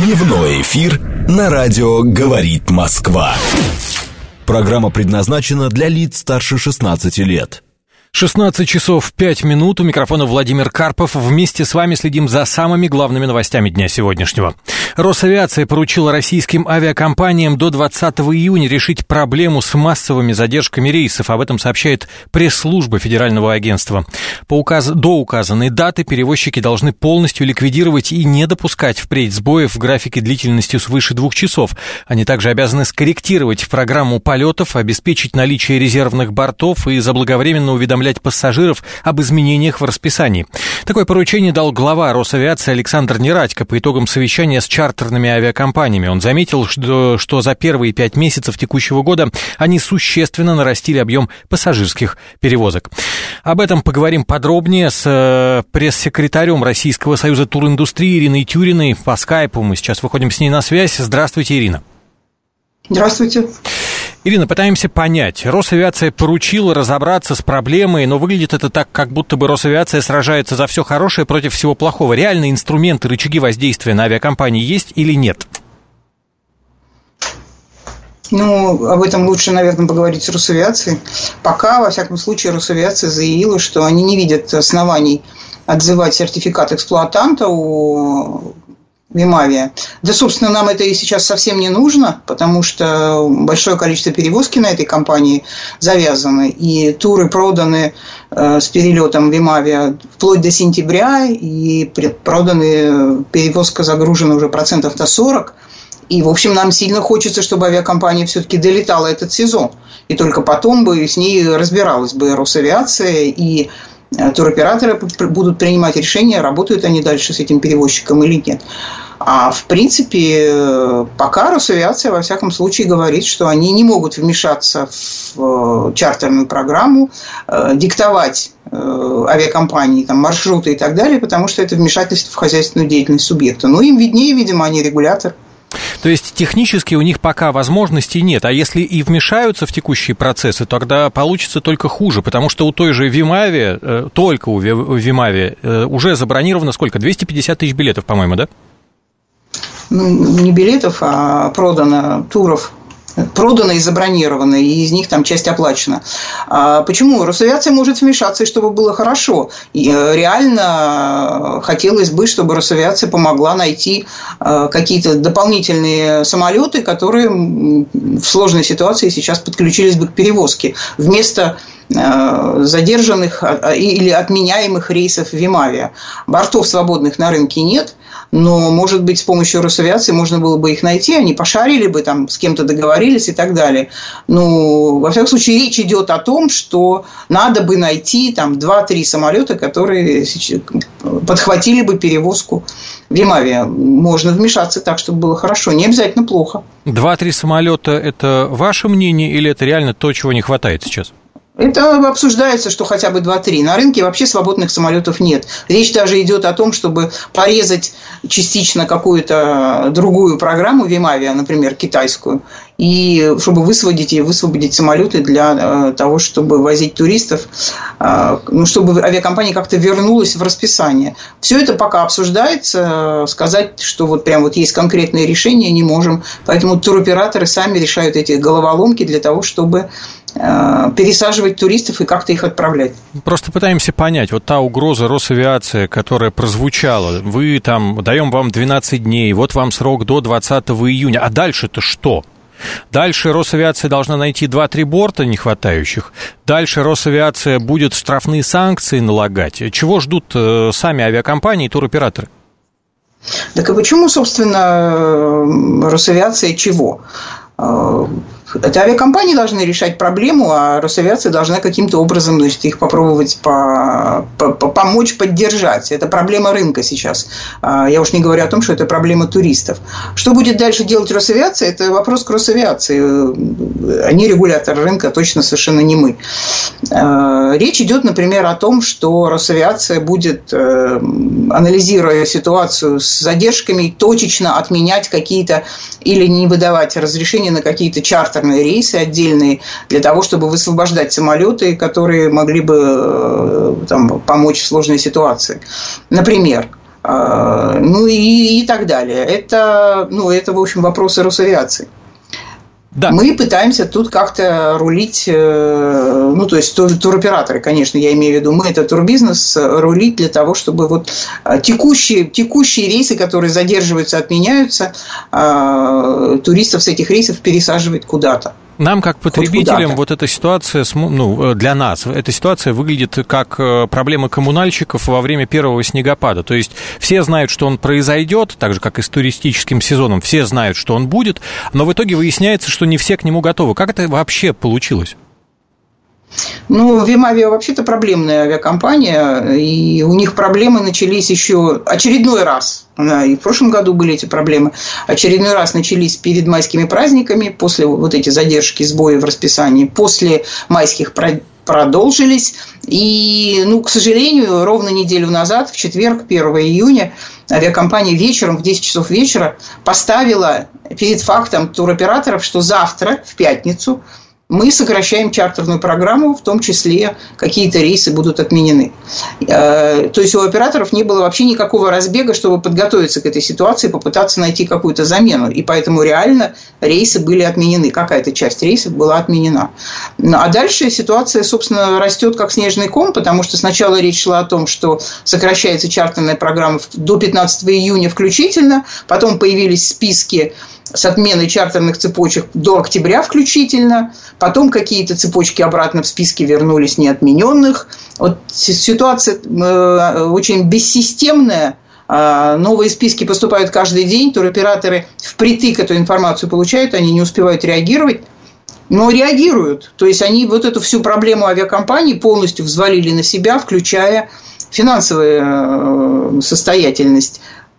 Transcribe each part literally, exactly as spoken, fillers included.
Дневной эфир на радио «Говорит Москва». Программа предназначена для лиц старше шестнадцати лет. шестнадцать часов пять минут. У микрофона Владимир Карпов. Вместе с вами следим за самыми главными новостями дня сегодняшнего. Росавиация поручила российским авиакомпаниям до двадцатого июня решить проблему с массовыми задержками рейсов. Об этом сообщает пресс-служба Федерального агентства. По указ... До указанной даты перевозчики должны полностью ликвидировать и не допускать впредь сбоев в графике длительностью свыше двух часов. Они также обязаны скорректировать программу полетов, обеспечить наличие резервных бортов и заблаговременно уведомлять пассажиров об изменениях в расписании. Такое поручение дал глава Росавиации Александр Нерадько по итогам совещания с чартерными авиакомпаниями. Он заметил, что, что за первые пять месяцев текущего года они существенно нарастили объем пассажирских перевозок. Об этом поговорим подробнее с пресс-секретарем Российского союза туриндустрии Ириной Тюриной по скайпу. Мы сейчас выходим с ней на связь. Здравствуйте, Ирина. Здравствуйте. Ирина, пытаемся понять. Росавиация поручила разобраться с проблемой, но выглядит это так, как будто бы Росавиация сражается за все хорошее против всего плохого. Реальные инструменты, рычаги воздействия на авиакомпании есть или нет? Ну, об этом лучше, наверное, поговорить с Росавиацией. Пока, во всяком случае, Росавиация заявила, что они не видят оснований отзывать сертификат эксплуатанта у Вимавия. Да, собственно, нам это и сейчас совсем не нужно, потому что большое количество перевозки на этой компании завязаны, и туры проданы э, с перелетом Вимавия вплоть до сентября, и проданы, перевозка загружена уже процентов на сорок. И, в общем, нам сильно хочется, чтобы авиакомпания все-таки долетала этот сезон. И только потом бы с ней разбиралась бы Росавиация, и туроператоры будут принимать решение, работают они дальше с этим перевозчиком или нет. А в принципе, пока Росавиация, во всяком случае, говорит, что они не могут вмешаться в чартерную программу, диктовать авиакомпании там, маршруты и так далее, потому что это вмешательство в хозяйственную деятельность субъекта. Ну, им виднее, видимо, они регулятор. То есть технически у них пока возможностей нет, а если и вмешаются в текущие процессы, тогда получится только хуже, потому что у той же Вимавия, только у Вимавия уже забронировано сколько? двести пятьдесят тысяч билетов, по-моему, да? Ну, не билетов, а продано туров. Продано и забронировано, и из них там часть оплачена. А почему? Росавиация может вмешаться, чтобы было хорошо. И реально хотелось бы, чтобы Росавиация помогла найти какие-то дополнительные самолеты, которые в сложной ситуации сейчас подключились бы к перевозке. Вместо задержанных или отменяемых рейсов Вимавия. Бортов свободных на рынке нет, но, может быть, с помощью Росавиации можно было бы их найти, они пошарили бы, там, с кем-то договорились и так далее. Ну, во всяком случае, речь идет о том, что надо бы найти там два-три самолета, которые подхватили бы перевозку Вимавия. Можно вмешаться так, чтобы было хорошо, не обязательно плохо. Два-три самолета – это ваше мнение или это реально то, чего не хватает сейчас? Это обсуждается, что хотя бы два-три. На рынке вообще свободных самолетов нет. Речь даже идет о том, чтобы порезать частично какую-то другую программу Вимавия, например, китайскую, и чтобы высвободить и высвободить самолеты для того, чтобы возить туристов, ну, чтобы авиакомпания как-то вернулась в расписание. Все это пока обсуждается. Сказать, что вот прям вот есть конкретные решения, не можем. Поэтому туроператоры сами решают эти головоломки для того, чтобы пересаживать туристов и как-то их отправлять. Просто пытаемся понять, вот та угроза Росавиации, которая прозвучала, вы там, даем вам двенадцать дней, вот вам срок до двадцатого июня, а дальше-то что? Дальше Росавиация должна найти два-три борта нехватающих, дальше Росавиация будет штрафные санкции налагать. Чего ждут сами авиакомпании и туроператоры? Так и почему, собственно, Росавиация чего? Это авиакомпании должны решать проблему, а Росавиация должна каким-то образом, значит, их попробовать по, по, по, помочь, поддержать. Это проблема рынка сейчас. Я уж не говорю о том, что это проблема туристов. Что будет дальше делать Росавиация, это вопрос к Росавиации. Они регулятор рынка, точно совершенно не мы. Речь идет, например, о том, что Росавиация будет, анализируя ситуацию с задержками, точечно отменять какие-то или не выдавать разрешения на какие-то чартерные рейсы отдельные для того, чтобы высвобождать самолеты, которые могли бы там помочь в сложной ситуации. Например, ну и, и так далее. Это, ну, это, в общем, вопросы Росавиации. Да. Мы пытаемся тут как-то рулить, ну, то есть туроператоры, конечно, я имею в виду, мы это турбизнес, рулить для того, чтобы вот текущие, текущие рейсы, которые задерживаются, отменяются, туристов с этих рейсов пересаживать куда-то. Нам, как потребителям, вот эта ситуация, ну, для нас, эта ситуация выглядит как проблема коммунальщиков во время первого снегопада. То есть все знают, что он произойдет, так же, как и с туристическим сезоном, все знают, что он будет, но в итоге выясняется, что не все к нему готовы. Как это вообще получилось? Ну, Вимавиа вообще-то проблемная авиакомпания, и у них проблемы начались еще очередной раз. И в прошлом году были эти проблемы. Очередной раз начались перед майскими праздниками, после вот эти задержки, сбои в расписании, после майских продолжились. И, ну, к сожалению, ровно неделю назад, в четверг, первого июня, авиакомпания вечером, в десять часов вечера, поставила перед фактом туроператоров, что завтра, в пятницу, мы сокращаем чартерную программу, в том числе какие-то рейсы будут отменены. То есть у операторов не было вообще никакого разбега, чтобы подготовиться к этой ситуации, попытаться найти какую-то замену. И поэтому реально рейсы были отменены. Какая-то часть рейсов была отменена. А дальше ситуация, собственно, растет как снежный ком, потому что сначала речь шла о том, что сокращается чартерная программа до пятнадцатого июня включительно, потом появились списки с отменой чартерных цепочек до октября включительно, потом какие-то цепочки обратно в списки вернулись неотмененных. Вот ситуация очень бессистемная. Новые списки поступают каждый день, туроператоры впритык эту информацию получают, они не успевают реагировать, но реагируют. То есть они вот эту всю проблему авиакомпаний полностью взвалили на себя, включая финансовую состоятельность.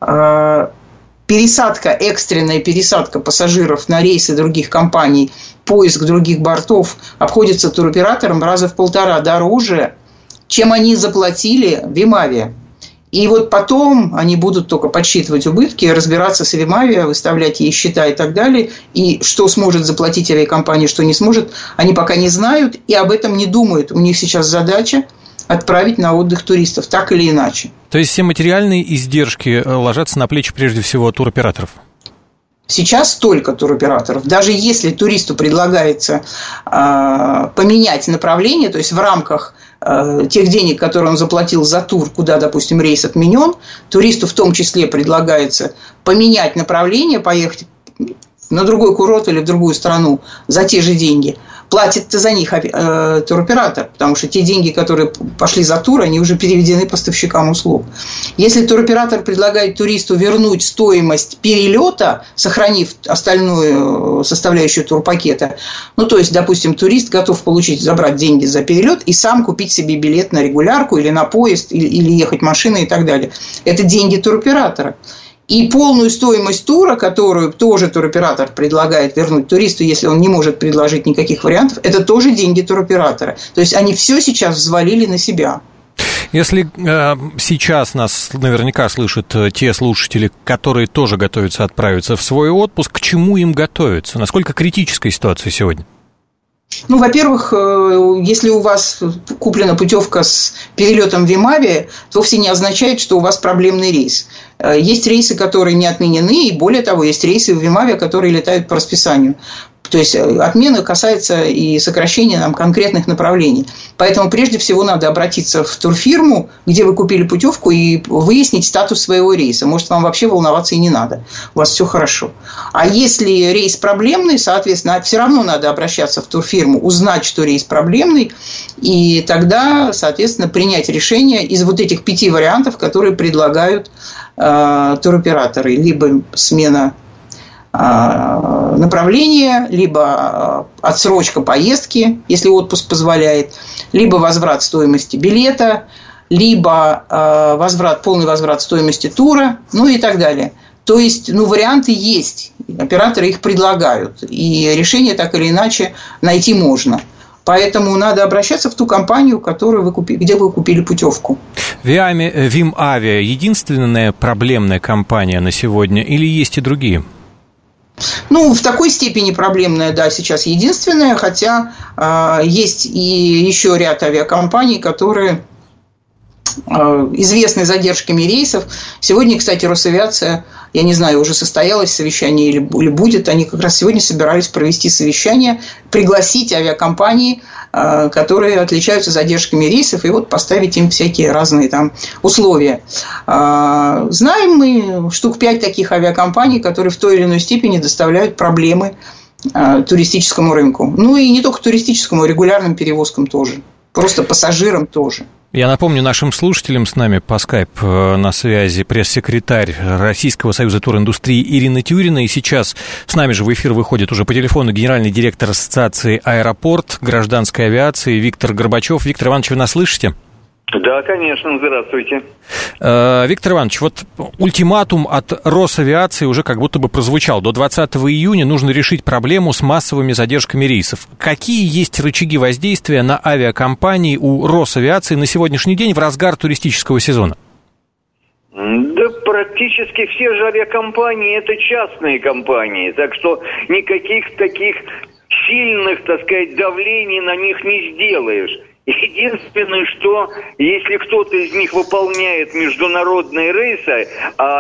Пересадка, экстренная пересадка пассажиров на рейсы других компаний, поиск других бортов обходится туроператорам раза в полтора дороже, чем они заплатили Вимавиа. И вот потом они будут только подсчитывать убытки, разбираться с Вимавиа, выставлять ей счета и так далее. И что сможет заплатить авиакомпания, что не сможет, они пока не знают и об этом не думают. У них сейчас задача отправить на отдых туристов, так или иначе. То есть все материальные издержки ложатся на плечи прежде всего туроператоров? Сейчас только туроператоров. Даже если туристу предлагается э, поменять направление, то есть в рамках э, тех денег, которые он заплатил за тур, куда, допустим, рейс отменен, туристу в том числе предлагается поменять направление, поехать на другой курорт или в другую страну за те же деньги. Платит-то за них э, туроператор, потому что те деньги, которые пошли за тур, они уже переведены поставщикам услуг. Если туроператор предлагает туристу вернуть стоимость перелета, сохранив остальную составляющую турпакета, ну, то есть, допустим, турист готов получить, забрать деньги за перелет и сам купить себе билет на регулярку или на поезд, или, или ехать машиной и так далее. Это деньги туроператора. И полную стоимость тура, которую тоже туроператор предлагает вернуть туристу, если он не может предложить никаких вариантов, это тоже деньги туроператора. То есть они все сейчас взвалили на себя. Если э, сейчас нас наверняка слышат те слушатели, которые тоже готовятся отправиться в свой отпуск, к чему им готовиться? Насколько критическая ситуация сегодня? Ну, во-первых, если у вас куплена путевка с перелетом Вимавиа, это вовсе не означает, что у вас проблемный рейс. Есть рейсы, которые не отменены, и более того, есть рейсы в Вимавиа, которые летают по расписанию. То есть отмена касается и сокращения нам конкретных направлений. Поэтому прежде всего надо обратиться в турфирму, где вы купили путевку, и выяснить статус своего рейса. Может, вам вообще волноваться и не надо. У вас все хорошо. А если рейс проблемный, соответственно, все равно надо обращаться в турфирму, узнать, что рейс проблемный, и тогда, соответственно, принять решение из вот этих пяти вариантов, которые предлагают э, туроператоры. Либо смена направление, либо отсрочка поездки, если отпуск позволяет, либо возврат стоимости билета, либо возврат, полный возврат стоимости тура, ну и так далее. То есть, ну, варианты есть, операторы их предлагают, и решение так или иначе найти можно. Поэтому надо обращаться в ту компанию, которую вы купили, где вы купили путевку. Вимавиа единственная проблемная компания на сегодня или есть и другие? Ну, в такой степени проблемная, да, сейчас единственная, хотя э, есть и еще ряд авиакомпаний, которые известны задержками рейсов. Сегодня, кстати, Росавиация, я не знаю, уже состоялось совещание или, или будет, они как раз сегодня собирались провести совещание, пригласить авиакомпании, которые отличаются задержками рейсов, и вот поставить им всякие разные там условия. Знаем мы штук пять таких авиакомпаний, которые в той или иной степени доставляют проблемы туристическому рынку. Ну и не только туристическому, регулярным перевозкам тоже. Просто пассажирам тоже. Я напомню нашим слушателям, с нами по скайп на связи пресс-секретарь Российского союза туриндустрии Ирина Тюрина. И сейчас с нами же в эфир выходит уже по телефону генеральный директор Ассоциации «Аэропорт» гражданской авиации Виктор Горбачев. Виктор Иванович, вы нас слышите? Да, конечно, здравствуйте. Виктор Иванович, вот ультиматум от Росавиации уже как будто бы прозвучал. До двадцатого июня нужно решить проблему с массовыми задержками рейсов. Какие есть рычаги воздействия на авиакомпании у Росавиации на сегодняшний день в разгар туристического сезона? Да практически все же авиакомпании – это частные компании, так что никаких таких сильных, так сказать, давлений на них не сделаешь. Единственное, что если кто-то из них выполняет международные рейсы, а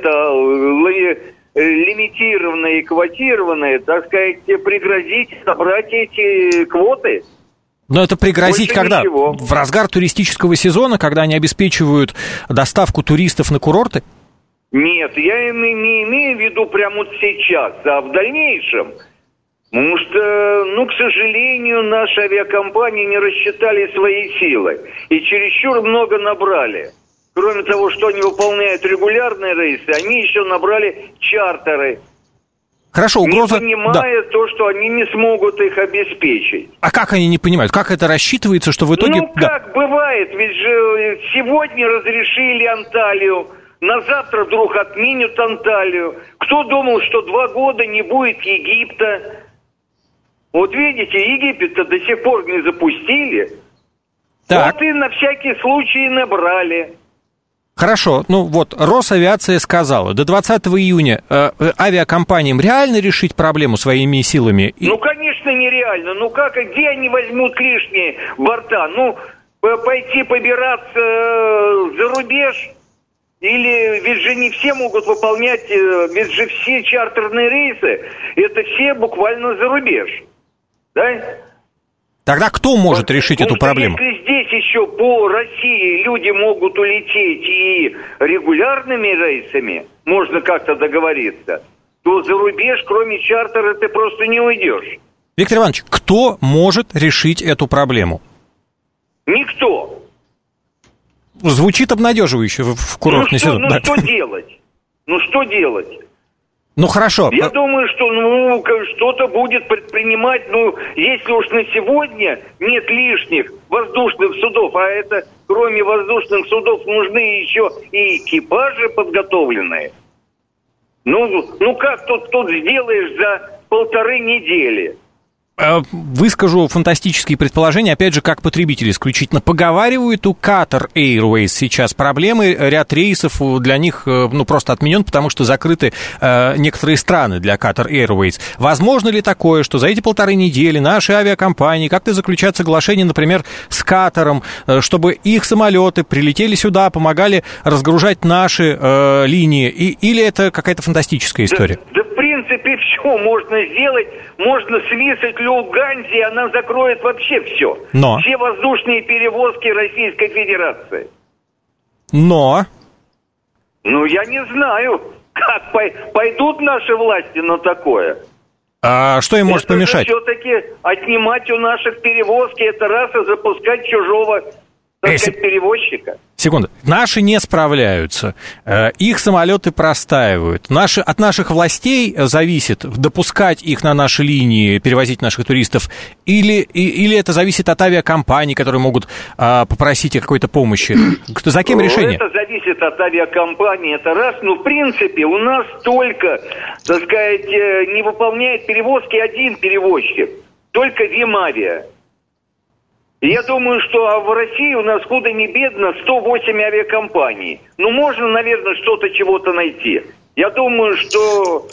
это лимитированные и квотированные, так сказать, пригрозить собрать эти квоты. Но это пригрозить Больше когда? Ничего. В разгар туристического сезона, когда они обеспечивают доставку туристов на курорты? Нет, я не имею в виду прямо вот сейчас, а в дальнейшем. Потому что, ну, к сожалению, наши авиакомпании не рассчитали свои силы и чересчур много набрали. Кроме того, что они выполняют регулярные рейсы, они еще набрали чартеры. Хорошо, угроза... Не понимая да. то, что они не смогут их обеспечить. А как они не понимают? Как это рассчитывается, что в итоге... Ну, как да. бывает, ведь же сегодня разрешили Анталию, на завтра вдруг отменят Анталию. Кто думал, что два года не будет Египта? Вот видите, Египет-то до сих пор не запустили. Так. Вот и на всякий случай набрали. Хорошо, ну вот Росавиация сказала, до двадцатого июня э, авиакомпаниям реально решить проблему своими силами? Ну, конечно, нереально. Ну, как, где они возьмут лишние борта? Ну, пойти побираться э, за рубеж? Или ведь же не все могут выполнять, э, ведь же все чартерные рейсы, это все буквально за рубеж. Да? Тогда кто может вот, решить эту проблему? Если здесь еще по России люди могут улететь и регулярными рейсами, можно как-то договориться, то за рубеж, кроме чартера, ты просто не уйдешь. Виктор Иванович, кто может решить эту проблему? Никто. Звучит обнадеживающе в курортный ну, что, сезон. Ну да. что делать? Ну что делать? Ну, хорошо. Я думаю, что ну, что-то будет предпринимать, ну, если уж на сегодня нет лишних воздушных судов, а это, кроме воздушных судов, нужны еще и экипажи подготовленные. Ну, ну как тут, тут сделаешь за полторы недели? Выскажу фантастические предположения, опять же, как потребитель исключительно. Поговаривают, у Qatar Airways сейчас проблемы, ряд рейсов для них, ну, просто отменен, потому что закрыты э, некоторые страны для Qatar Airways. Возможно ли такое, что за эти полторы недели наши авиакомпании как-то заключат соглашение, например, с Катаром, э, чтобы их самолеты прилетели сюда, помогали разгружать наши э, линии, и, или это какая-то фантастическая история? Да, да, в принципе, все можно сделать. Можно свисать Люфтганзе, и она закроет вообще все. Но. Все воздушные перевозки Российской Федерации. Но. Ну, я не знаю, как пойдут наши власти на такое. А что им может это помешать? Все-таки отнимать у наших перевозки, это раз, и запускать чужого, так Если... сказать, перевозчика. Секунду. Наши не справляются, их самолеты простаивают. Наши, от наших властей зависит, допускать их на наши линии, перевозить наших туристов, или, и, или это зависит от авиакомпаний, которые могут а, попросить о какой-то помощи. За кем решение? Это зависит от авиакомпании, это раз. Но, в принципе, у нас только, так сказать, не выполняет перевозки один перевозчик, только Вимавиа. Я думаю, что в России у нас худо не бедно сто восемь авиакомпаний. Ну, можно, наверное, что-то, чего-то найти. Я думаю, что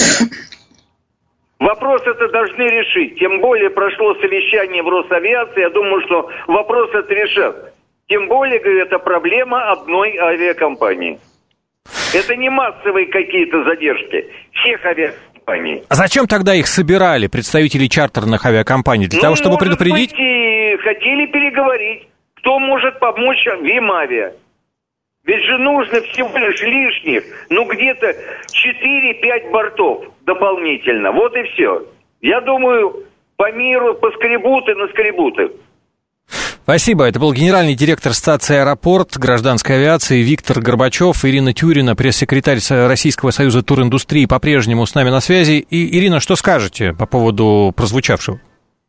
вопрос это должны решить. Тем более прошло совещание в Росавиации. Я думаю, что вопрос это решат. Тем более, говорю, это проблема одной авиакомпании. Это не массовые какие-то задержки всех авиакомпаний. А зачем тогда их собирали, представители чартерных авиакомпаний? Для ну, того, чтобы предупредить? Быть, и хотели переговорить, кто может помочь Вимавиа. Ведь же нужно всего лишь лишних, ну где-то четыре-пять бортов дополнительно. Вот и все. Я думаю, по миру поскребут и наскребут их. Спасибо. Это был генеральный директор стации «Аэропорт» гражданской авиации Виктор Горбачев. Ирина Тюрина, пресс-секретарь Российского союза туриндустрии, по-прежнему с нами на связи. И, Ирина, что скажете по поводу прозвучавшего?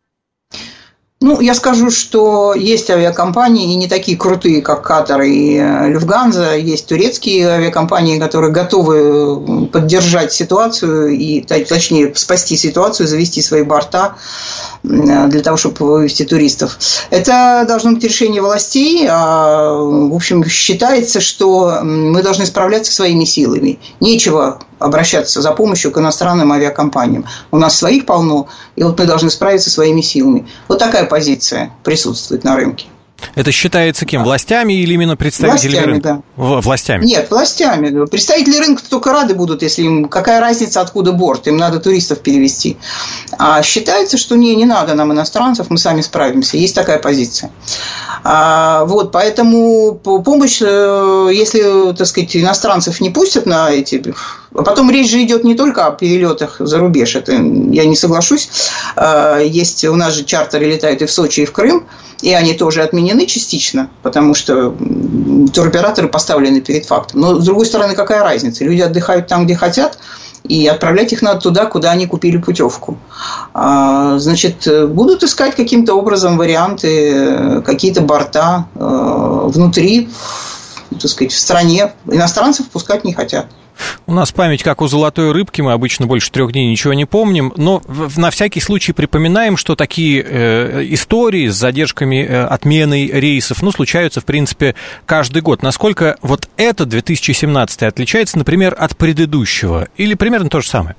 Ну, я скажу, что есть авиакомпании, и не такие крутые, как Катар и Люфтганза. Есть турецкие авиакомпании, которые готовы поддержать ситуацию, и, точнее, спасти ситуацию, завести свои борта для того, чтобы вывести туристов. Это должно быть решение властей. А, в общем, считается, что мы должны справляться своими силами. Нечего обращаться за помощью к иностранным авиакомпаниям. У нас своих полно, и вот мы должны справиться своими силами. Вот такая позиция присутствует на рынке. Это считается кем? Властями или именно представителями властями, рынка? Да. Властями? Нет, властями. Представители рынка только рады будут, если им... Какая разница, откуда борт? Им надо туристов перевести. А считается, что не, не надо нам иностранцев, мы сами справимся. Есть такая позиция. А, вот, поэтому помощь, если, так сказать, иностранцев не пустят на эти... А потом речь же идет не только о перелетах за рубеж. Это я не соглашусь. Есть у нас же чартеры летают и в Сочи, и в Крым. И они тоже отменены частично, потому что туроператоры поставлены перед фактом. Но, с другой стороны, какая разница? Люди отдыхают там, где хотят, и отправлять их надо туда, куда они купили путевку. Значит, будут искать каким-то образом варианты, какие-то борта внутри, так сказать, в стране. Иностранцев пускать не хотят. У нас память как у золотой рыбки, мы обычно больше трех дней ничего не помним, но на всякий случай припоминаем, что такие э, истории с задержками, э, отменой рейсов, ну, случаются, в принципе, каждый год. Насколько вот этот две тысячи семнадцатый отличается, например, от предыдущего? Или примерно то же самое?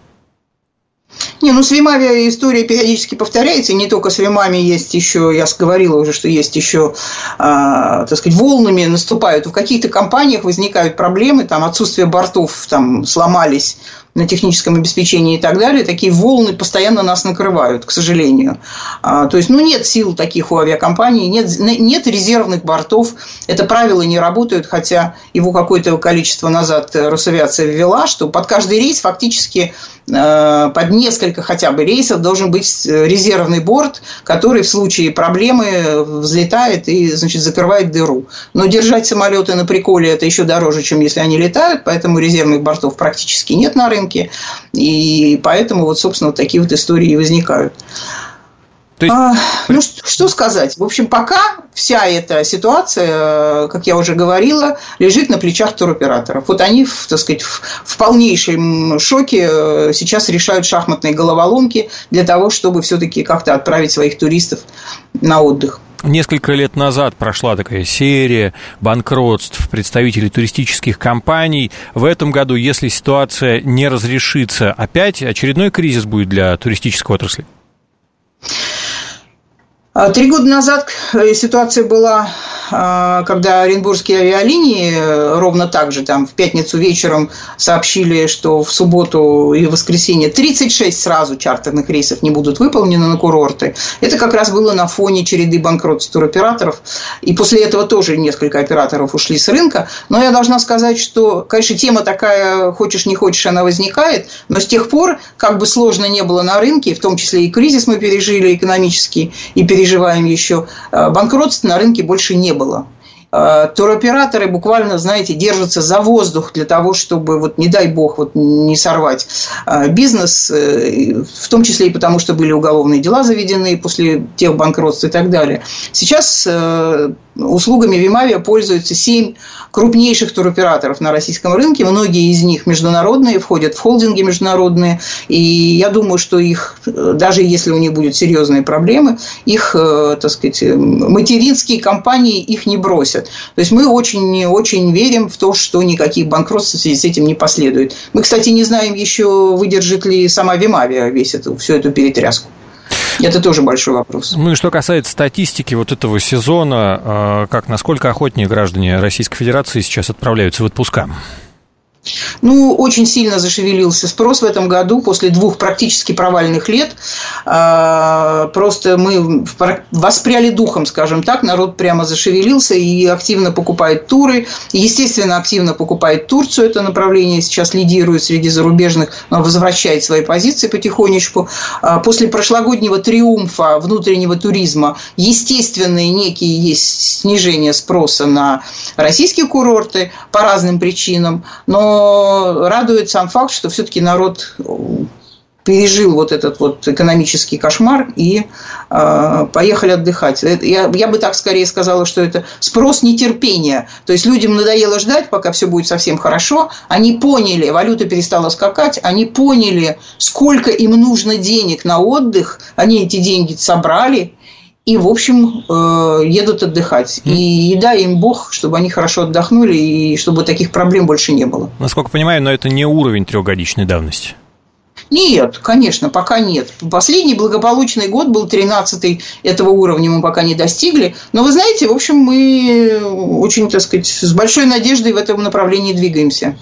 Не, ну с Вимавиа история периодически повторяется, и не только с Вимами, есть еще, я говорила уже, что есть еще, а, так сказать, волнами наступают. В каких-то компаниях возникают проблемы, там отсутствие бортов, там сломались на техническом обеспечении и так далее, такие волны постоянно нас накрывают, к сожалению. А, то есть, ну, нет сил таких у авиакомпаний, нет, нет резервных бортов, это правило не работает, хотя его какое-то количество назад Росавиация ввела, что под каждый рейс фактически э, под несколько хотя бы рейсов должен быть резервный борт, который в случае проблемы взлетает и, значит, закрывает дыру. Но держать самолеты на приколе это еще дороже, чем если они летают, поэтому резервных бортов практически нет на рынке. И поэтому, вот, собственно, вот такие вот истории и возникают. То есть... а, ну, что, что сказать? В общем, пока вся эта ситуация, как я уже говорила, лежит на плечах туроператоров. Вот они, так сказать, в, в полнейшем шоке сейчас решают шахматные головоломки для того, чтобы все-таки как-то отправить своих туристов на отдых. Несколько лет назад прошла такая серия банкротств представителей туристических компаний. В этом году, если ситуация не разрешится, опять очередной кризис будет для туристической отрасли? Три года назад ситуация была, когда Оренбургские авиалинии ровно так же там в пятницу вечером сообщили, что в субботу и воскресенье тридцать шесть сразу чартерных рейсов не будут выполнены на курорты. Это как раз было на фоне череды банкротств туроператоров. И после этого тоже несколько операторов ушли с рынка. Но я должна сказать, что, конечно, тема такая, хочешь не хочешь, она возникает. Но с тех пор, как бы сложно не было на рынке, в том числе и кризис мы пережили экономический, и переживаем еще, банкротств на рынке больше не было. Туроператоры буквально, знаете, держатся за воздух для того, чтобы, вот, не дай бог, вот, не сорвать бизнес, в том числе и потому, что были уголовные дела заведены после тех банкротств и так далее. Сейчас услугами Вимавиа пользуются семь крупнейших туроператоров на российском рынке. Многие из них международные, входят в холдинги международные. И я думаю, что их, даже если у них будут серьезные проблемы, их, так сказать, материнские компании их не бросят. То есть мы очень-очень верим в то, что никаких банкротств в связи с этим не последует. Мы, кстати, не знаем еще, выдержит ли сама Вимавиа весь эту, всю эту перетряску. Это тоже большой вопрос. Ну и что касается статистики вот этого сезона, как, насколько охотнее граждане Российской Федерации сейчас отправляются в отпуска? Ну, очень сильно зашевелился спрос в этом году после двух практически провальных лет. Просто мы воспряли духом, скажем так. Народ прямо зашевелился и активно покупает туры. Естественно, активно покупает Турцию. Это направление сейчас лидирует среди зарубежных, но возвращает свои позиции потихонечку. После прошлогоднего триумфа внутреннего туризма, естественные некие есть снижение спроса на российские курорты по разным причинам. Но Но радует сам факт, что все-таки народ пережил вот этот вот экономический кошмар и э, поехали отдыхать. Я, я бы так скорее сказала, что это спрос нетерпения. То есть людям надоело ждать, пока все будет совсем хорошо. Они поняли, валюта перестала скакать, они поняли, сколько им нужно денег на отдых. Они эти деньги собрали. И, в общем, едут отдыхать. И, и дай им Бог, чтобы они хорошо отдохнули, и чтобы таких проблем больше не было. Насколько понимаю, но это не уровень трехгодичной давности. Нет, конечно, пока нет. Последний благополучный год был тринадцатый, этого уровня мы пока не достигли. Но вы знаете, в общем, мы очень, так сказать, с большой надеждой в этом направлении двигаемся.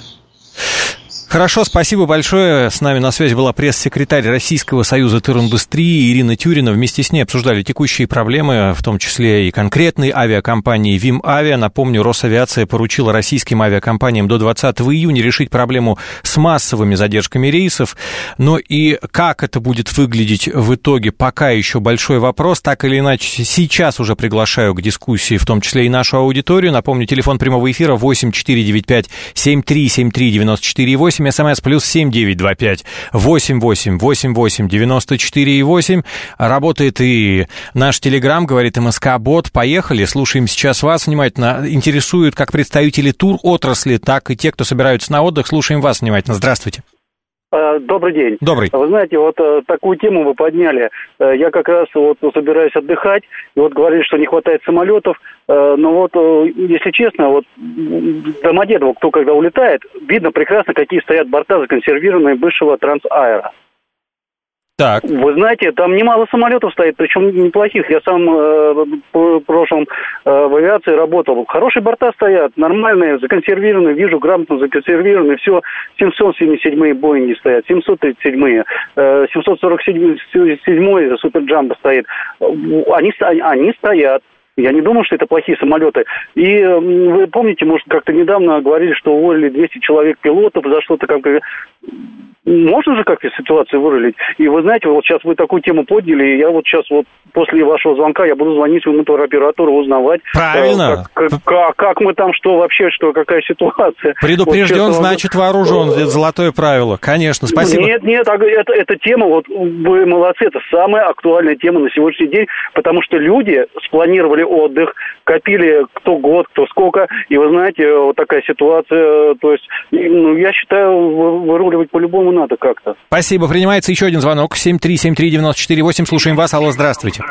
Хорошо, спасибо большое. С нами на связи была пресс-секретарь Российского союза туриндустрии Ирина Тюрина. Вместе с ней обсуждали текущие проблемы, в том числе и конкретной авиакомпании ВимАвиа. Напомню, Росавиация поручила российским авиакомпаниям до двадцатого июня решить проблему с массовыми задержками рейсов. Но и как это будет выглядеть в итоге, пока еще большой вопрос. Так или иначе, сейчас уже приглашаю к дискуссии, в том числе и нашу аудиторию. Напомню, телефон прямого эфира восемь четыре девять пять семь три семь три девять четыре восемь. СМС плюс семь девять два пять восемь восемь восемь восемь девяносто четыре восемь. Работает и наш Телеграм, говорит МСК-бот. Поехали, слушаем сейчас вас внимательно. Интересуют как представители тур-отрасли, так и те, кто собираются на отдых. Слушаем вас внимательно. Здравствуйте. Добрый день. Добрый. Вы знаете, вот такую тему вы подняли. Я как раз вот собираюсь отдыхать, и вот говорили, что не хватает самолетов. Но вот, если честно, вот Домодедово, кто когда улетает, видно прекрасно, какие стоят борта законсервированные бывшего Трансаэро. Так. Вы знаете, там немало самолетов стоит, причем неплохих. Я сам э, в прошлом э, в авиации работал. Хорошие борта стоят, нормальные, законсервированные, вижу, грамотно законсервированные. Все, семьсот семьдесят семь Боинги стоят, семьсот тридцать семь, э, семьсот сорок семь Супер Джамбо стоит. Они, они стоят. Я не думаю, что это плохие самолеты. И вы помните, может, как-то недавно говорили, что уволили двести человек пилотов за что-то как-то... Можно же как-то ситуацию вырулить? И вы знаете, вот сейчас вы такую тему подняли, и я вот сейчас вот после вашего звонка я буду звонить своему туроператору, узнавать. Правильно. Как, как, как мы там, что вообще, что, какая ситуация. Предупрежден, вот, значит вооружен. Это золотое правило. Конечно, спасибо. Нет, нет, это, эта тема, вот вы молодцы, это самая актуальная тема на сегодняшний день, потому что люди спланировали отдых, копили кто год, кто сколько, и вы знаете, вот такая ситуация, то есть, ну, я считаю, выруливать по-любому надо как-то. Спасибо. Принимается еще один звонок. семь три семь три девять четыре восемь. Слушаем вас. Алло, здравствуйте.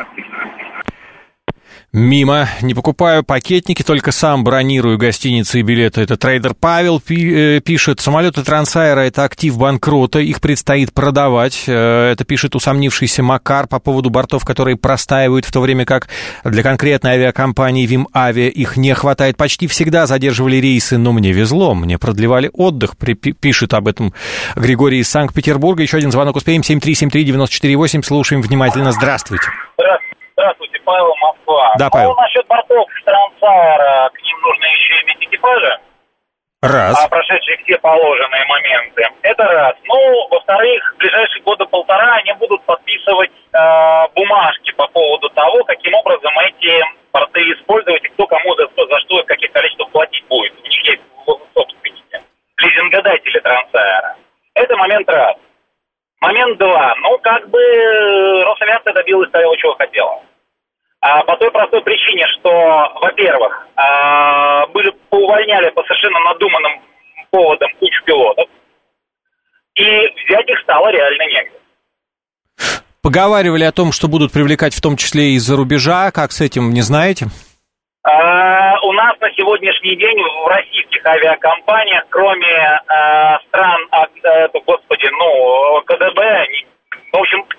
Мимо. Не покупаю пакетники, только сам бронирую гостиницы и билеты. Это трейдер Павел пишет. Самолеты Трансаэро — это актив банкрота, их предстоит продавать. Это пишет усомнившийся Макар по поводу бортов, которые простаивают, в то время как для конкретной авиакомпании ВимАвиа их не хватает. Почти всегда задерживали рейсы, но мне везло, мне продлевали отдых, пишет об этом Григорий из Санкт-Петербурга. Еще один звонок успеем. семь три семь три девять четыре восемь. Слушаем внимательно. Здравствуйте. Здравствуйте, Павел, Москва. Да, Павел. Ну, насчет бортов Трансаэро, к ним нужно еще иметь экипажи. Раз. А прошедшие все положенные моменты. Это раз. Ну, во-вторых, в ближайшие года полтора они будут подписывать э, бумажки по поводу того, каким образом эти порты использовать и кто кому за, за что и в каких количествах платить будет. У них есть собственники, лизингодатели Трансаэро. Это момент раз. Момент два. Ну, как бы Росавиация добилась того, чего хотела. А по той простой причине, что, во-первых, а, были поувольняли по совершенно надуманным поводам кучу пилотов, и взять их стало реально негде. Поговаривали о том, что будут привлекать в том числе и из-за рубежа. Как с этим, не знаете? А, у нас на сегодняшний день в российских авиакомпаниях, кроме а, стран, а, это, господи, ну, КДБ, в общем,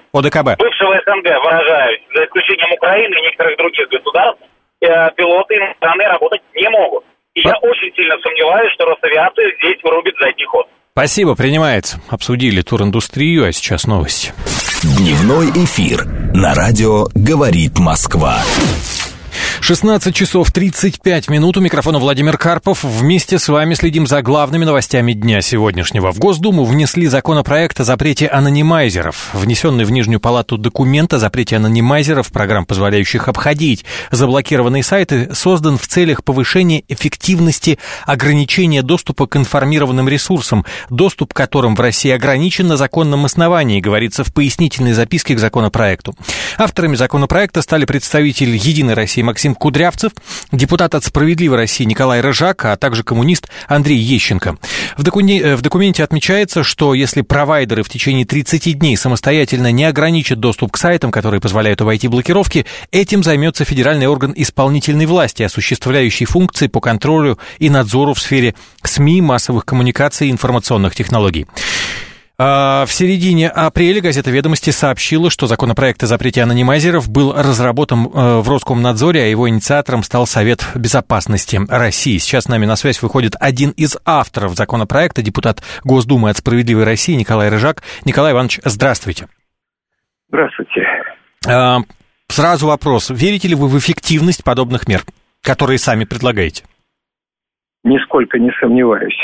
ОДКБ. Бывшего СНГ, выражаюсь, за исключением Украины и некоторых других государств, пилоты иностранные работать не могут. И я очень сильно сомневаюсь, что Росавиация здесь вырубит задний ход. Спасибо, принимается. Обсудили туриндустрию, а сейчас новости. Дневной эфир на радио «Говорит Москва». шестнадцать часов тридцать пять минут. У микрофона Владимир Карпов. Вместе с вами следим за главными новостями дня сегодняшнего. В Госдуму внесли законопроект о запрете анонимайзеров. Внесенный в Нижнюю палату документ о запрете анонимайзеров, программ, позволяющих обходить заблокированные сайты, создан в целях повышения эффективности ограничения доступа к информированным ресурсам, доступ к которым в России ограничен на законном основании, говорится в пояснительной записке к законопроекту. Авторами законопроекта стали представитель «Единой России» Максим Кудрявцев, депутат от «Справедливой России» Николай Рыжак, а также коммунист Андрей Ещенко. В, документе, в документе отмечается, что если провайдеры в течение тридцати дней самостоятельно не ограничат доступ к сайтам, которые позволяют обойти блокировки, этим займется федеральный орган исполнительной власти, осуществляющий функции по контролю и надзору в сфере СМИ, массовых коммуникаций и информационных технологий. В середине апреля газета «Ведомости» сообщила, что законопроект о запрете анонимайзеров был разработан в Роскомнадзоре, а его инициатором стал Совет безопасности России. Сейчас с нами на связь выходит один из авторов законопроекта, депутат Госдумы от «Справедливой России» Николай Рыжак. Николай Иванович, здравствуйте. Здравствуйте. Сразу вопрос. Верите ли вы в эффективность подобных мер, которые сами предлагаете? Нисколько не сомневаюсь.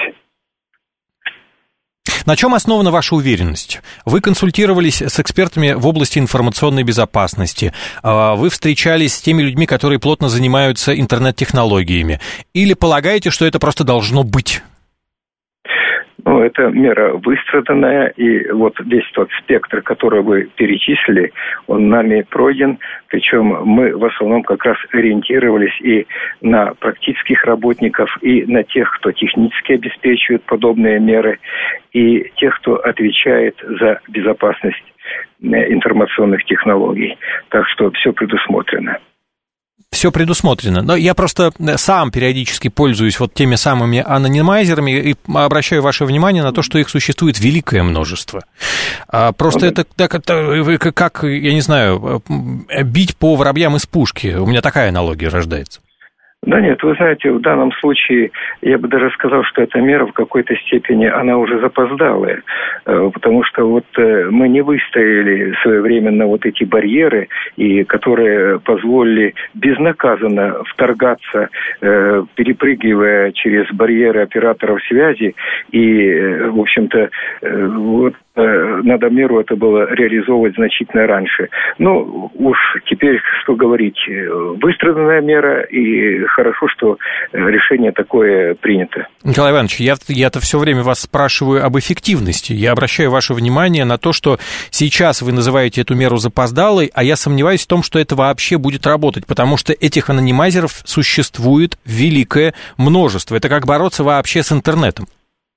На чем основана ваша уверенность? Вы консультировались с экспертами в области информационной безопасности, вы встречались с теми людьми, которые плотно занимаются интернет-технологиями, или полагаете, что это просто должно быть? Ну, это мера выстраданная, и вот весь тот спектр, который вы перечислили, он нами пройден, причем мы в основном как раз ориентировались и на практических работников, и на тех, кто технически обеспечивает подобные меры, и тех, кто отвечает за безопасность информационных технологий. Так что все предусмотрено. Все предусмотрено. Но я просто сам периодически пользуюсь вот теми самыми анонимайзерами и обращаю ваше внимание на то, что их существует великое множество. Просто ну, это, так, это как, я не знаю, бить по воробьям из пушки. У меня такая аналогия рождается. Да нет, вы знаете, в данном случае я бы даже сказал, что эта мера в какой-то степени, она уже запоздалая, потому что вот мы не выстояли своевременно вот эти барьеры, и которые позволили безнаказанно вторгаться, перепрыгивая через барьеры операторов связи, и, в общем-то, вот надо меру это было реализовывать значительно раньше. Ну, уж теперь, что говорить, выстраданная мера, и хорошо, что решение такое принято. Николай Иванович, я, я-то все время вас спрашиваю об эффективности. Я обращаю ваше внимание на то, что сейчас вы называете эту меру запоздалой, а я сомневаюсь в том, что это вообще будет работать, потому что этих анонимайзеров существует великое множество. Это как бороться вообще с интернетом.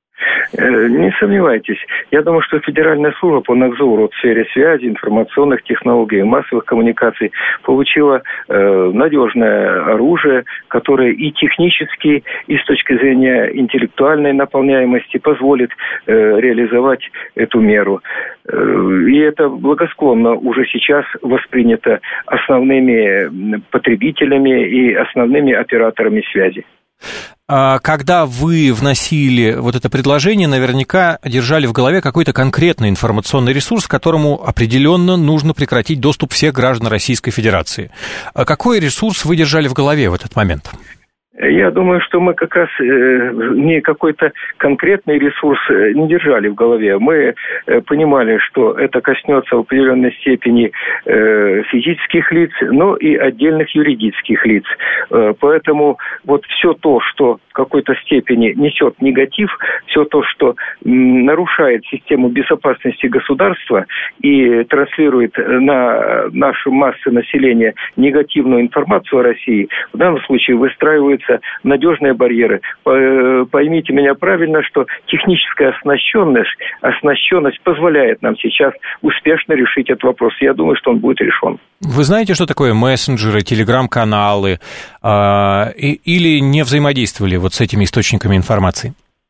Не сомневайтесь. Я думаю, что Федеральная служба по надзору в сфере связи, информационных технологий, массовых коммуникаций получила э, надежное оружие, которое и технически, и с точки зрения интеллектуальной наполняемости позволит э, реализовать эту меру. Э, и это благосклонно уже сейчас воспринято основными потребителями и основными операторами связи. Когда вы вносили вот это предложение, наверняка держали в голове какой-то конкретный информационный ресурс, которому определенно нужно прекратить доступ всех граждан Российской Федерации. Какой ресурс вы держали в голове в этот момент? Я думаю, что мы как раз э, не какой-то конкретный ресурс не держали в голове. Мы э, понимали, что это коснется в определенной степени э, физических лиц, но и отдельных юридических лиц. Э, поэтому вот все то, что в какой-то степени несет негатив, все то, что м, нарушает систему безопасности государства и транслирует на нашу массу населения негативную информацию о России, в данном случае выстраивается надежные барьеры. Поймите меня правильно, что техническая оснащенность, оснащенность позволяет нам сейчас успешно решить этот вопрос. Я думаю, что он будет решен. Вы знаете, что такое мессенджеры, телеграм-каналы, э, или не взаимодействовали вот с этими источниками информации?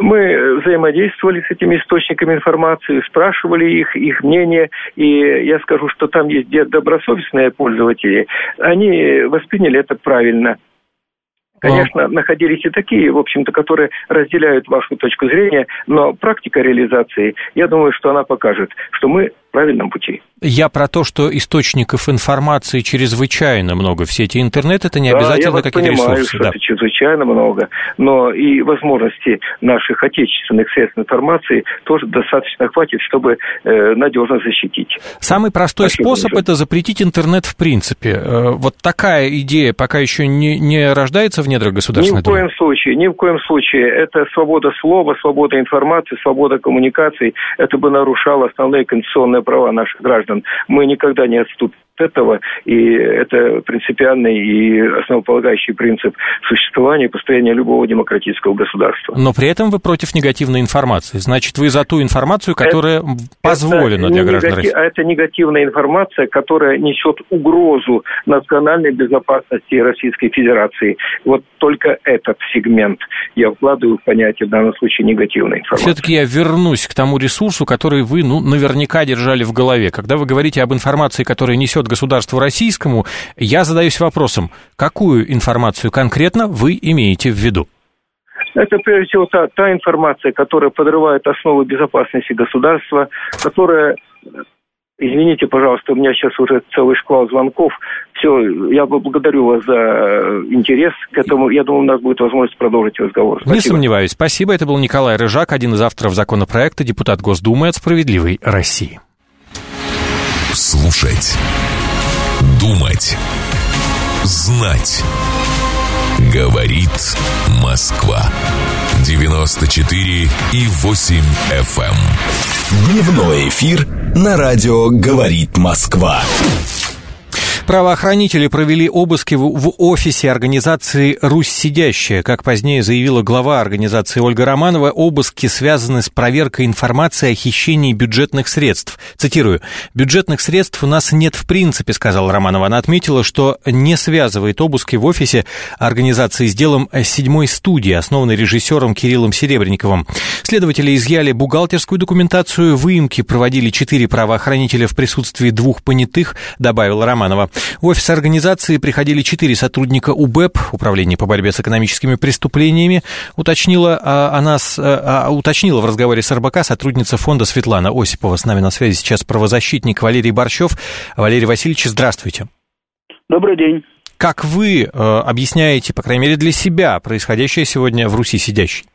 Мы взаимодействовали с этими источниками информации, спрашивали их, их мнение, и я скажу, что там есть добросовестные пользователи, они восприняли это правильно. Конечно, находились и такие, в общем-то, которые разделяют вашу точку зрения, но практика реализации, я думаю, что она покажет, что мы в правильном пути. Я про то, что источников информации чрезвычайно много в сети интернет, это не да, обязательно какие-то ресурсы. Я понимаю, что да. это чрезвычайно много, но и возможности наших отечественных средств информации тоже достаточно хватит, чтобы э, надежно защитить. Самый простой Спасибо способ – это запретить интернет в принципе. Э, вот такая идея пока еще не, не рождается в недрах Государственной Думы? Ни в коем случае, ни в коем случае. Это свобода слова, свобода информации, свобода коммуникаций. Это бы нарушало основные конституционные права наших граждан. Мы никогда не отступим от этого, и это принципиальный и основополагающий принцип существования и постояния любого демократического государства. Но при этом вы против негативной информации. Значит, вы за ту информацию, которая это, позволена это для граждан негатив, России. А это негативная информация, которая несет угрозу национальной безопасности Российской Федерации. Вот только этот сегмент я вкладываю в понятие в данном случае негативной информации. Все-таки я вернусь к тому ресурсу, который вы ну, наверняка держали в голове. Когда вы говорите об информации, которая несет государству российскому, я задаюсь вопросом, какую информацию конкретно вы имеете в виду? Это, прежде всего, та, та информация, которая подрывает основы безопасности государства, которая... Извините, пожалуйста, у меня сейчас уже целый шквал звонков. Все, я благодарю вас за интерес к этому. Я думаю, у нас будет возможность продолжить разговор. Спасибо. Не сомневаюсь. Спасибо. Это был Николай Рыжак, один из авторов законопроекта, депутат Госдумы от «Справедливой России». Слушать. Думать. Знать. Говорит Москва. девяносто четыре и восемь эф эм. Дневной эфир на радио «Говорит Москва». Правоохранители провели обыски в, в офисе организации «Русь сидящая». Как позднее заявила глава организации Ольга Романова, обыски связаны с проверкой информации о хищении бюджетных средств. Цитирую: «Бюджетных средств у нас нет в принципе», — сказала Романова. Она отметила, что не связывает обыски в офисе организации с делом седьмой студии, основанной режиссером Кириллом Серебренниковым. Следователи изъяли бухгалтерскую документацию, выемки проводили четыре правоохранителя в присутствии двух понятых, добавила Романова. В офис организации приходили четыре сотрудника УБЭП, Управления по борьбе с экономическими преступлениями, уточнила, а, она с, а, уточнила в разговоре с эр бэ ка сотрудница фонда Светлана Осипова. С нами на связи сейчас правозащитник Валерий Борщев. Валерий Васильевич, здравствуйте. Добрый день. Как вы э, объясняете, по крайней мере для себя, происходящее сегодня в Руси сидящей?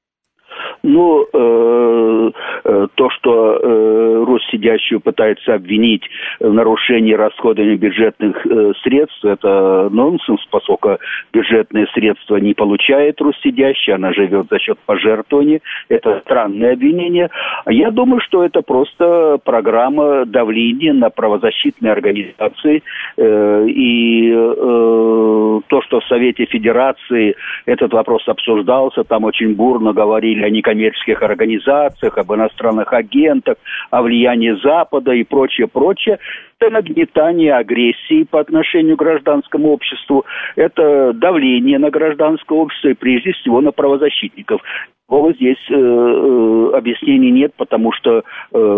Ну, э, э, то, что э, Русь сидящую пытается обвинить в нарушении расходования бюджетных э, средств, это нонсенс, поскольку бюджетные средства не получает Русь сидящая, она живет за счет пожертвований. Это странное обвинение. А я думаю, что это просто программа давления на правозащитные организации. Э, и э, то, что в Совете Федерации этот вопрос обсуждался, там очень бурно говорили о некоммерческих организациях, об иностранных агентах, о влиянии Запада и прочее, прочее. Это нагнетание агрессии по отношению к гражданскому обществу, это давление на гражданское общество и прежде всего на правозащитников. Вот здесь э, э, объяснений нет, потому что э,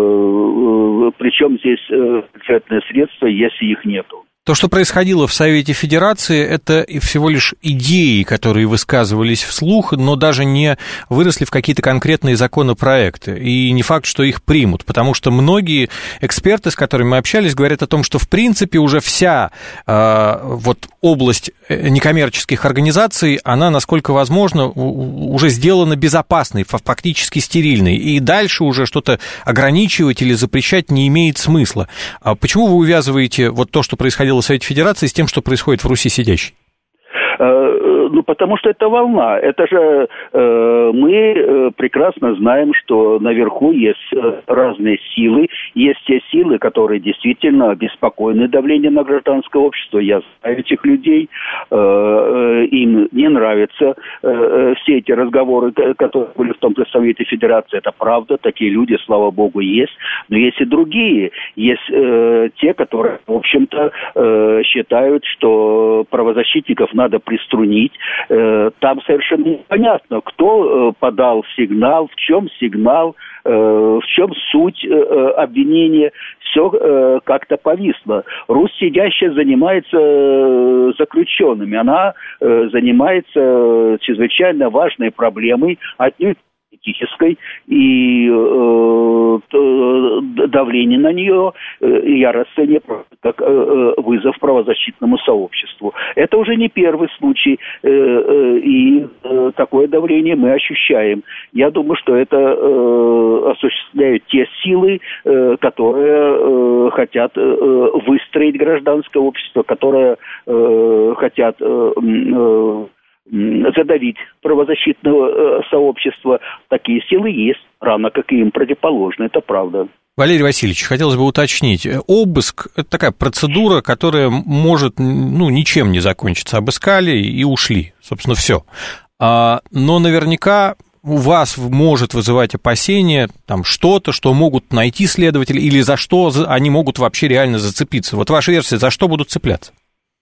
э, причем здесь э, бюджетные средства, если их нету. То, что происходило в Совете Федерации, это всего лишь идеи, которые высказывались вслух, но даже не выросли в какие-то конкретные законопроекты. И не факт, что их примут, потому что многие эксперты, с которыми мы общались, говорят о том, что в принципе уже вся э, вот область некоммерческих организаций, она, насколько возможно, уже сделана безопасной, фактически стерильной. И дальше уже что-то ограничивать или запрещать не имеет смысла. А почему вы увязываете вот то, что происходило в Совете Федерации, с тем, что происходит в Руси сидящей? Ну, потому что это волна. Это же э, мы э, прекрасно знаем, что наверху есть э, разные силы. Есть те силы, которые действительно обеспокоены давлением на гражданское общество. Я знаю этих людей. Э, э, им не нравятся э, все эти разговоры, которые были в том же Совете Федерации. Это правда. Такие люди, слава богу, есть. Но есть и другие. Есть э, те, которые, в общем-то, э, считают, что правозащитников надо приструнить, там совершенно непонятно, кто подал сигнал, в чем сигнал, в чем суть обвинения. Все как-то повисло. Русь сидящая занимается заключенными. Она занимается чрезвычайно важной проблемой, отнюдь политической, и э, давление на нее э, я расцениваю как э, вызов правозащитному сообществу. Это уже не первый случай, э, э, и э, такое давление мы ощущаем. Я думаю, что это э, осуществляют те силы, э, которые э, хотят э, выстроить гражданское общество, которые э, хотят э, э, задавить правозащитного э, сообщества. Такие силы есть, равно как и им противоположны, это правда. Валерий Васильевич, хотелось бы уточнить. Обыск – это такая процедура, которая может, ну, ничем не закончиться. Обыскали и ушли, собственно, все. А, но наверняка у вас может вызывать опасения там что-то, что могут найти следователи, или за что они могут вообще реально зацепиться. Вот ваша версия, за что будут цепляться?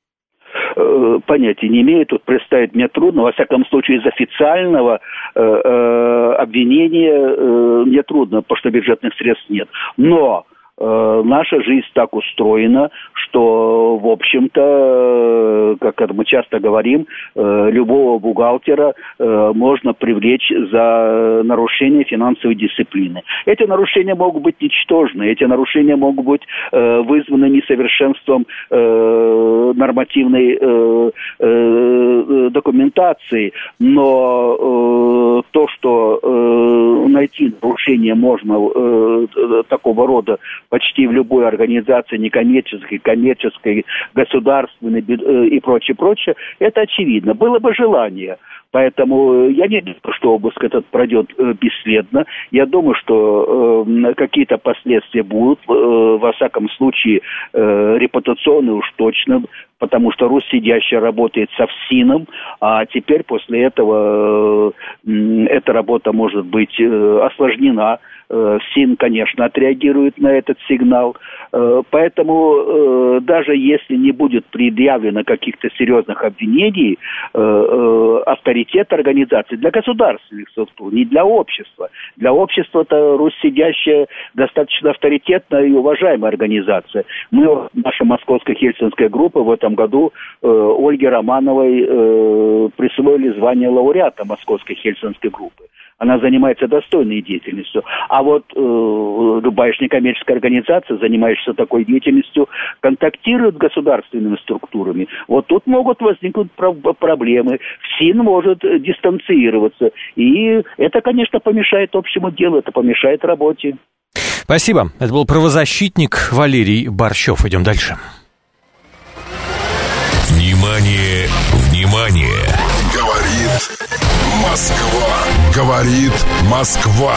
Понятия не имею, тут представить мне трудно. Во всяком случае, из официального э, э, обвинения э, мне трудно, потому что бюджетных средств нет. Но э, наша жизнь так устроена, что, в общем-то, как это мы часто говорим, э, любого бухгалтера э, можно привлечь за нарушение финансовой дисциплины. Эти нарушения могут быть ничтожны, эти нарушения могут быть э, вызваны несовершенством э, нормативной э, э, документации, но э, то, что э, найти нарушение можно э, такого рода почти в любой организации некоммерческой, коммерческой, государственной и прочее, прочее, это очевидно. Было бы желание. Поэтому я не думаю, что обыск этот пройдет бесследно. Я думаю, что э, какие-то последствия будут. Э, во всяком случае, э, репутационные уж точно, потому что Русь сидящая работает со ФСИНом, а теперь после этого э, эта работа может быть э, осложнена. ФСИН, конечно, отреагирует на этот сигнал. Поэтому даже если не будет предъявлено каких-то серьезных обвинений, авторитет организации для государственных структур, не для общества. Для общества-то Русь сидящая достаточно авторитетная и уважаемая организация. Мы, наша московская хельсинская группа в этом году Ольге Романовой присвоили звание лауреата московской хельсинской группы. Она занимается достойной деятельностью. А вот э, любая некоммерческая организация, занимающаяся такой деятельностью, контактирует с государственными структурами. Вот тут могут возникнуть проблемы. ФСИН может дистанцироваться. И это, конечно, помешает общему делу, это помешает работе. Спасибо. Это был правозащитник Валерий Борщев. Идем дальше. Внимание, внимание! Говорит Москва. Говорит Москва.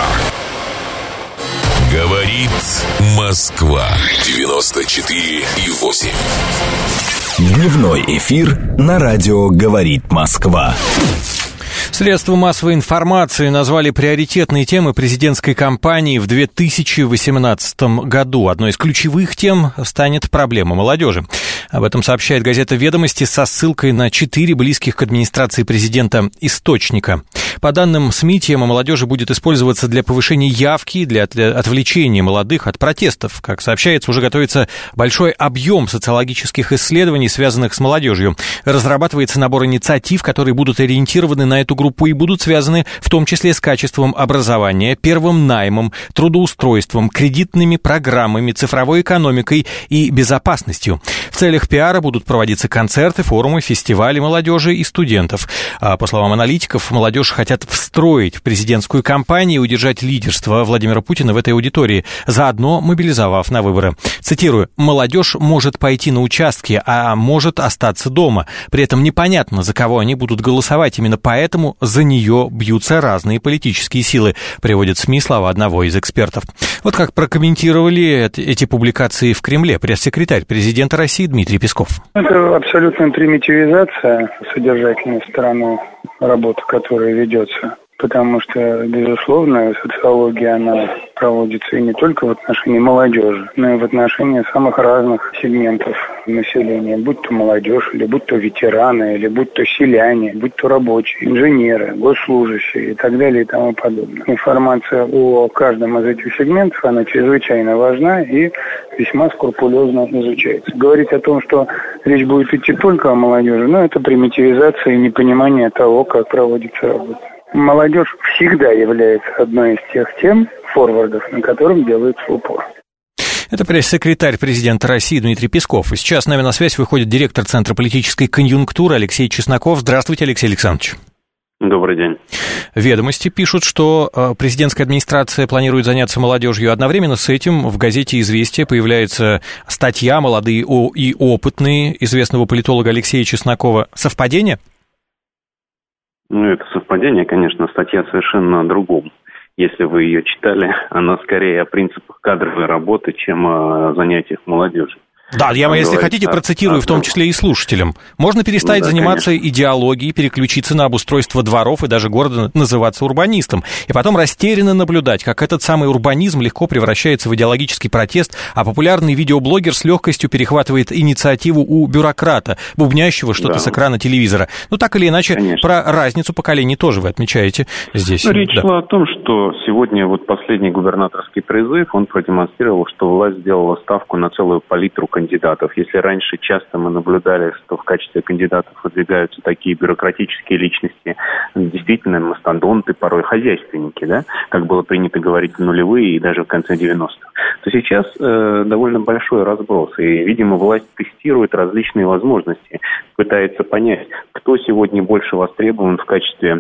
Говорит Москва. девяносто четыре и восемь. Дневной эфир на радио «Говорит Москва». Средства массовой информации назвали приоритетные темы президентской кампании в две тысячи восемнадцатом году. Одной из ключевых тем станет проблема молодежи. Об этом сообщает газета «Ведомости» со ссылкой на четыре близких к администрации президента источника. По данным СМИ, тема молодежи будет использоваться для повышения явки, для отвлечения молодых от протестов. Как сообщается, уже готовится большой объем социологических исследований, связанных с молодежью. Разрабатывается набор инициатив, которые будут ориентированы на эту группу и будут связаны в том числе с качеством образования, первым наймом, трудоустройством, кредитными программами, цифровой экономикой и безопасностью. В целях пиара будут проводиться концерты, форумы, фестивали молодежи и студентов. А по словам аналитиков, молодежь хотят встроить в президентскую кампанию и удержать лидерство Владимира Путина в этой аудитории, заодно мобилизовав на выборы. Цитирую: «Молодежь может пойти на участки, а может остаться дома. При этом непонятно, за кого они будут голосовать. Именно поэтому за нее бьются разные политические силы», приводят СМИ слова одного из экспертов. Вот как прокомментировали эти публикации в Кремле пресс-секретарь президента России Дмитрий Песков. Это абсолютная примитивизация содержательной стороны работы, которая ведется. Потому что, безусловно, социология, она проводится и не только в отношении молодежи, но и в отношении самых разных сегментов населения, будь то молодежь, или будь то ветераны, или будь то селяне, будь то рабочие, инженеры, госслужащие и так далее и тому подобное. Информация о каждом из этих сегментов, она чрезвычайно важна и весьма скрупулезно изучается. Говорить о том, что речь будет идти только о молодежи, ну, это примитивизация и непонимание того, как проводится работа. Молодежь всегда является одной из тех тем, форвардов, на котором делается упор. Это пресс-секретарь президента России Дмитрий Песков. И сейчас с нами на связь выходит директор Центра политической конъюнктуры Алексей Чесноков. Здравствуйте, Алексей Александрович. Добрый день. Ведомости пишут, что президентская администрация планирует заняться молодежью. Одновременно с этим в газете «Известия» появляется статья «Молодые и опытные» известного политолога Алексея Чеснокова. Совпадение? Ну, это совпадение, конечно, статья совершенно о другом. Если вы ее читали, она скорее о принципах кадровой работы, чем о занятиях молодежи. Да, я, Там если хотите, процитирую, в том числе и слушателям. Можно перестать ну, да, заниматься конечно. идеологией, переключиться на обустройство дворов и даже города называться урбанистом. И потом растерянно наблюдать, как этот самый урбанизм легко превращается в идеологический протест, а популярный видеоблогер с легкостью перехватывает инициативу у бюрократа, бубнящего что-то да. с экрана телевизора. Ну, так или иначе, конечно. Про разницу поколений тоже вы отмечаете здесь. Ну, речь да. шла о том, что сегодня вот последний губернаторский призыв, он продемонстрировал, что власть сделала ставку на целую палитру кандидатов. Если раньше часто мы наблюдали, что в качестве кандидатов выдвигаются такие бюрократические личности, действительно мастодонты, порой хозяйственники, да, как было принято говорить в нулевые и даже в конце девяностых, то сейчас э, довольно большой разброс. И, видимо, власть тестирует различные возможности, пытается понять, кто сегодня больше востребован в качестве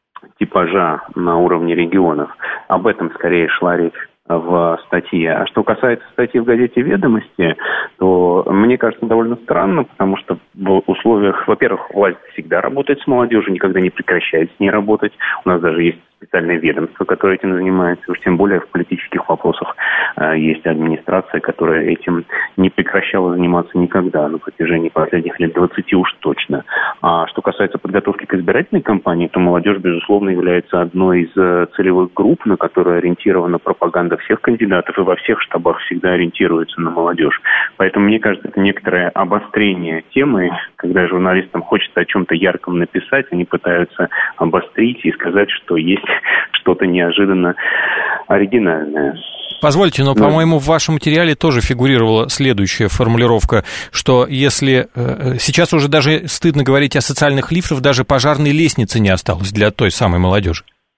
типажа на уровне регионов. Об этом скорее шла речь в статье. А что касается статьи в газете «Ведомости», то мне кажется довольно странно, потому что в условиях, во-первых, власть всегда работает с молодежью, никогда не прекращает с ней работать. У нас даже есть специальное ведомство, которое этим занимается, уж тем более в политических вопросах э, есть администрация, которая этим не прекращала заниматься никогда, на протяжении последних лет двадцати уж точно. А что касается подготовки к избирательной кампании, то молодежь, безусловно, является одной из э, целевых групп, на которую ориентирована пропаганда всех кандидатов, и во всех штабах всегда ориентируется на молодежь. Поэтому, мне кажется, это некоторое обострение темы, когда журналистам хочется о чем-то ярком написать, они пытаются обострить и сказать, что есть что-то неожиданно оригинальное. Позвольте, но, по-моему, в вашем материале тоже фигурировала следующая формулировка, что если э, сейчас уже даже стыдно говорить о социальных лифтах, даже пожарной лестницы не осталось для той самой молодежи.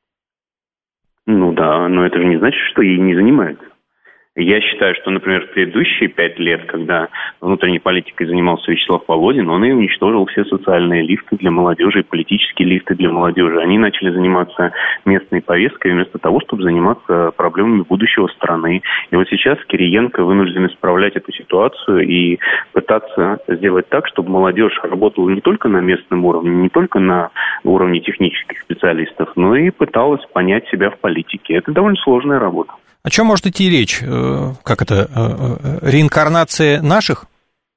Ну да, но это же не значит, что ей не занимаются. Я считаю, что, например, в предыдущие пять лет, когда внутренней политикой занимался Вячеслав Володин, он и уничтожил все социальные лифты для молодежи и политические лифты для молодежи. Они начали заниматься местной повесткой вместо того, чтобы заниматься проблемами будущего страны. И вот сейчас Кириенко вынужден исправлять эту ситуацию и пытаться сделать так, чтобы молодежь работала не только на местном уровне, не только на уровне технических специалистов, но и пыталась понять себя в политике. Это довольно сложная работа. О чем может идти речь? Как это? Реинкарнация наших?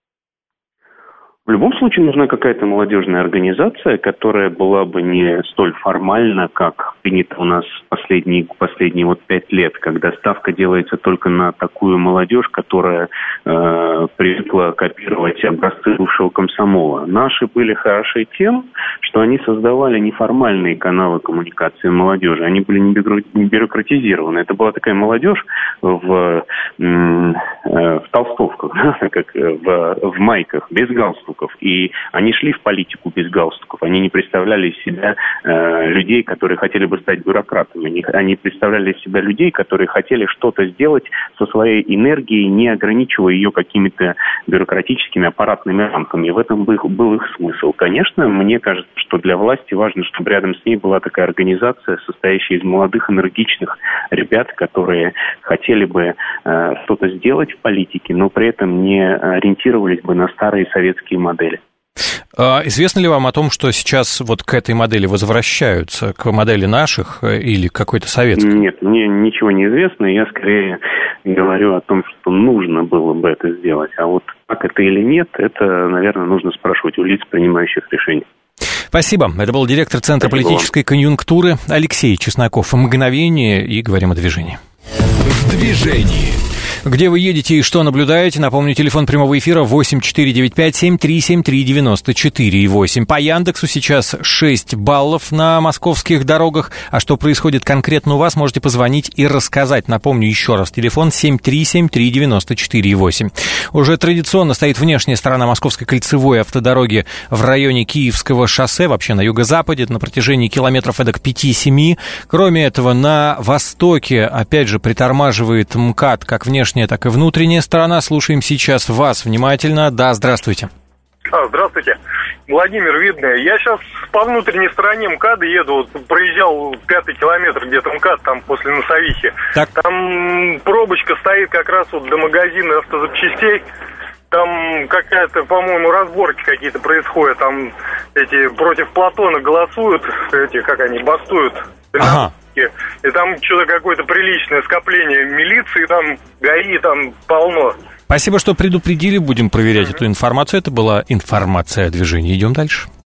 В любом случае нужна какая-то молодежная организация, которая была бы не столь формальна, как принято у нас последние, последние вот пять лет, когда ставка делается только на такую молодежь, которая э, привыкла копировать образцы бывшего комсомола. Наши были хороши тем, что они создавали неформальные каналы коммуникации молодежи, они были не бюрократизированы. Это была такая молодежь в, э, в толстовках, как в, в майках, без галстука. И они шли в политику без галстуков. Они не представляли из себя э, людей, которые хотели бы стать бюрократами. Они, они представляли из себя людей, которые хотели что-то сделать со своей энергией, не ограничивая ее какими-то бюрократическими аппаратными рамками. И в этом был, был их смысл. Конечно, мне кажется, что для власти важно, чтобы рядом с ней была такая организация, состоящая из молодых, энергичных ребят, которые хотели бы э, что-то сделать в политике, но при этом не ориентировались бы на старые советские модели. модели. Известно ли вам о том, что сейчас вот к этой модели возвращаются, к модели наших или какой-то советской? Нет, мне ничего не известно, я скорее говорю о том, что нужно было бы это сделать, а вот как это или нет, это, наверное, нужно спрашивать у лиц, принимающих решения. Спасибо. Это был директор Центра Спасибо политической вам. конъюнктуры Алексей Чесноков. Мгновение, и говорим о движении. В движении. Где вы едете и что наблюдаете? Напомню, телефон прямого эфира восемь четыре девять пять семь три семь три девяносто четыре восемь. По Яндексу сейчас шесть баллов на московских дорогах. А что происходит конкретно у вас, можете позвонить и рассказать. Напомню еще раз, телефон семь три семь три девяносто четыре восемь. Уже традиционно стоит внешняя сторона Московской кольцевой автодороги в районе Киевского шоссе, вообще на юго-западе, на протяжении километров эдак пяти-семи. Кроме этого, на востоке, опять же, притормаживает МКАД, как внешне, так и внутренняя сторона. Слушаем сейчас вас внимательно. Да, здравствуйте. А, здравствуйте. Владимир Видный. Я сейчас по внутренней стороне МКАДа еду. Вот проезжал пятый километр где-то МКАД, там после Носовихи. Так. Там пробочка стоит как раз вот до магазина автозапчастей. Там какая-то, по-моему, разборки какие-то происходят. Там эти против Платона голосуют, эти, как они, бастуют. Ага. И там что-то какое-то приличное скопление милиции, там ГАИ, там полно. Спасибо, что предупредили. Будем проверять эту информацию. Это была информация о движении. Идем дальше.